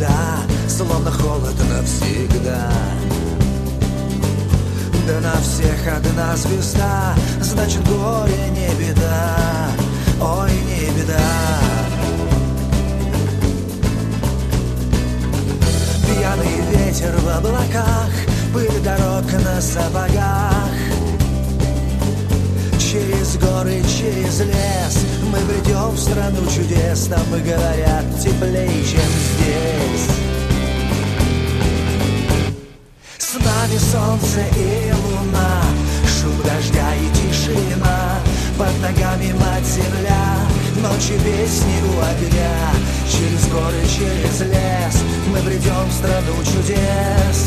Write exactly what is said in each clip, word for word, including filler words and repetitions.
беда, словно холод навсегда. Да на всех одна звезда, значит горе не беда, ой, не беда. Пьяный ветер в облаках, пыль дорог на сапогах. Через горы, через лес мы бредем в страну чудес. Там, говорят, теплее, чем здесь. С нами солнце и луна, шум дождя и тишина. Под ногами мать земля, ночью песни у огня. Через горы, через лес мы бредем в страну чудес.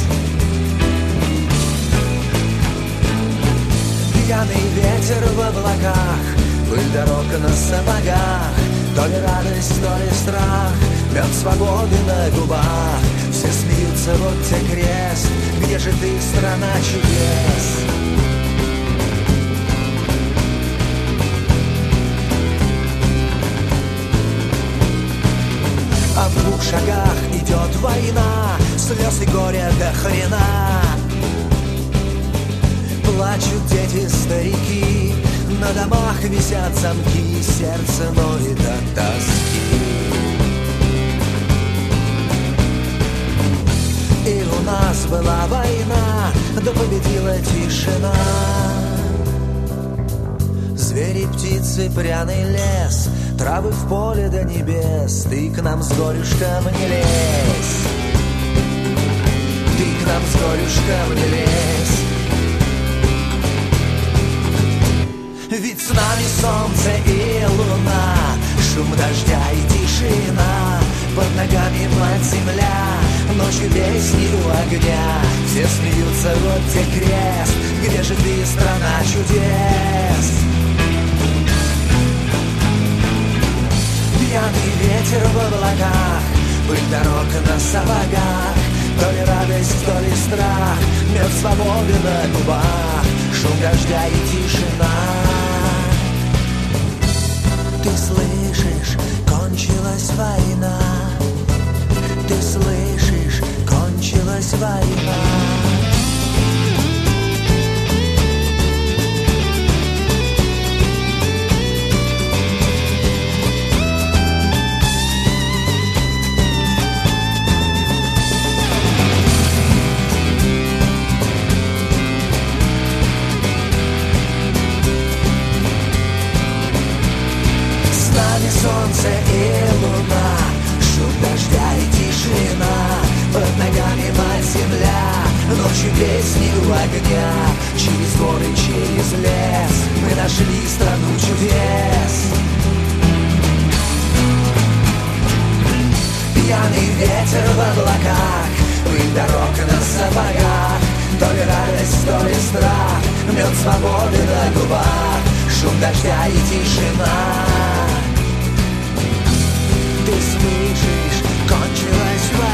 Пьяный ветер в облаках, пыль дорог на сапогах. То ли радость, то ли страх, мед свободы на губах. Все смеются, вот тебе крест, где же ты, страна чудес? А в двух шагах идет война, слез и горя до хрена. Плачут дети, старики, на домах висят замки, сердце ноет от тоски. И у нас была война, да победила тишина. Звери, птицы, пряный лес, травы в поле до небес. Ты к нам с горюшком не лезь, ты к нам с горюшком не лезь. Ведь с нами солнце и луна, шум дождя и тишина. Под ногами мать земля, ночью песни у огня. Все смеются, вот тебе крест, где же ты, страна чудес? Пьяный ветер в облаках, пыль дорог на сапогах. То ли радость, то ли страх, мед свободы на губах. Шум дождя и тишина. Ты слышишь, кончилась война. Ты слышишь, кончилась война. Солнце и луна, шум дождя и тишина. Под ногами мать земля, ночью песни у огня. Через горы, через лес мы нашли страну чудес. Пьяный ветер в облаках, пыль дорог на сапогах. То ли радость, то ли страх, мед свободы на губах. Шум дождя и тишина. Ты слышишь, кончилась война.